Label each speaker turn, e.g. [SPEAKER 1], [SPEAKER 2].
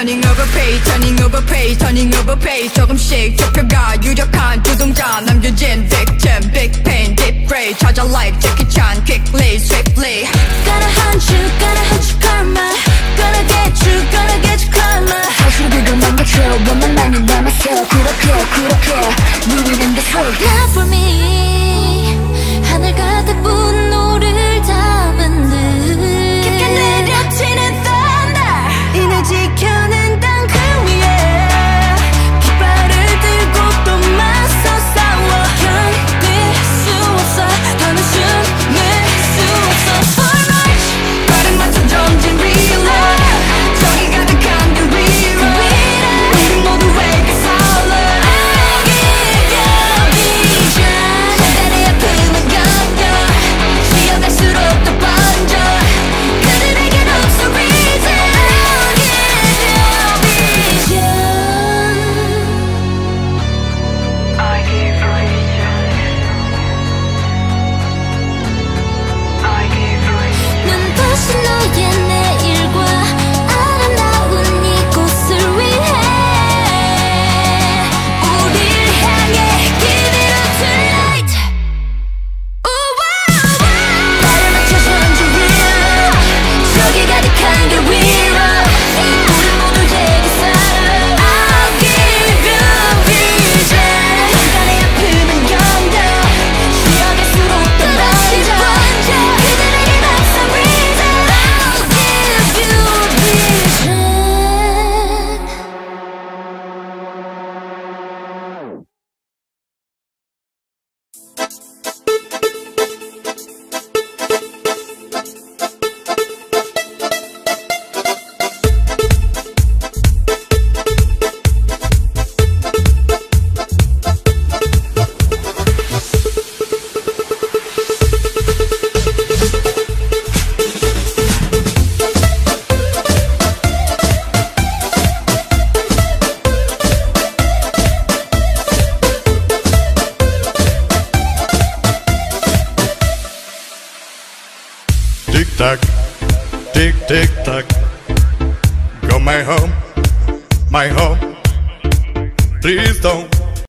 [SPEAKER 1] turning over page, turning over page, turning over page. 조금씩 좁혀가 유력한 주동자 남겨진 victim, big pain, deep gray. 찾아 like Jackie Chan, quickly, swiftly.
[SPEAKER 2] Gonna hunt you karma. Gonna get you karma. 사실 그걸 망가져 원만 나는 남았어. 그렇게 우리는 the truth. Not for me. 하늘 가득 분노를 담은 듯 깊게 내려치는 thunder. 이날 지켜낸 땅 그 위에 깃발을 들고 또 맞서 싸워. 견딜 수 없어 더는 숨을 수 없어. For much
[SPEAKER 1] 빠른 맞춰 점진 reload. 저기 가득한 그 위로 우리 모두 wake us all up.
[SPEAKER 2] I'll give you vision. 한달의 아픔은 견뎌 쉬어갈수록 더 번져. 그들에겐 없어 reason. I'll give you vision.
[SPEAKER 3] I give you vision. I give you vision.
[SPEAKER 2] 눈부신 너의 내일과 아름다운 이곳을 위해 우릴 향해 give it up tonight. 발을 맞춰 전주 위로 저기 가득한 길 위로 우리 모두 제게 살아. I'll give you vision. 잠깐의 아픔은 견뎌 쉬어갈수록 더 번져. 그들에겐 없어 reason. I'll give you vision.
[SPEAKER 4] Tick tock, tick tick tock. Go my home, my home. Please don't